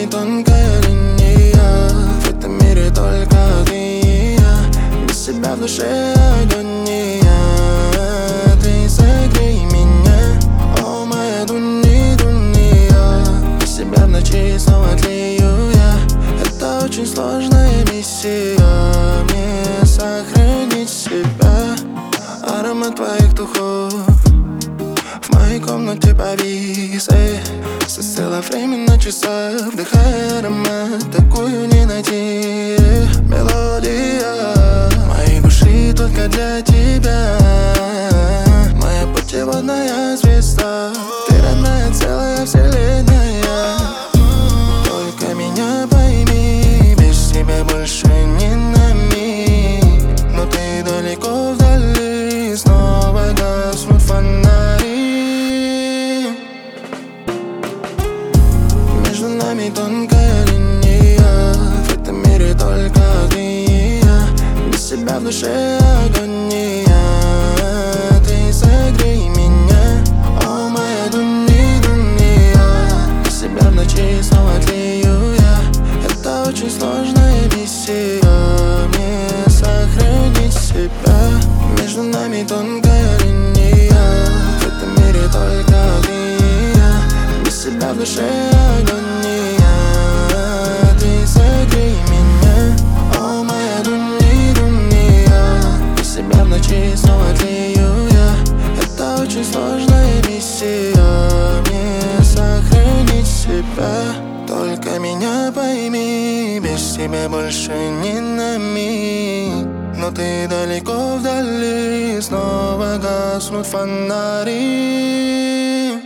тонкая линия. В этом мире только ты и я. Без себя в душе агония. Ты согрей меня, о моя дуния. Без себя в ночи снова тлею я. Это очень сложная миссия, мне сохранить себя. Аромат твоих духов в моей комнате повис, застыло время на часах, вдыхая аромат, такую не найти. Мелодия моей души только для тебя. Моя путеводная звезда, ты родная, целая вселенная. Только меня пойми, без тебя больше не на миг. Но ты далеко вдали, снова гаснут фонари. Между нами тонкая линия. В этом мире только ты и я. Без себя в душе агония. Ты согрей меня, о моя дуния. Без себя в ночи снова тлею я. Это очень сложная миссия, мне сохранить себя. Между нами тонкая линия. В этом мире только ты и я. Без себя в душе агония. Ты согрей меня, о моя дуния. Без себя в ночи снова тлею я. Это очень сложная миссия, мне сохранить себя. Только меня пойми, без тебя больше не на миг. Но ты далеко вдали, снова гаснут фонари.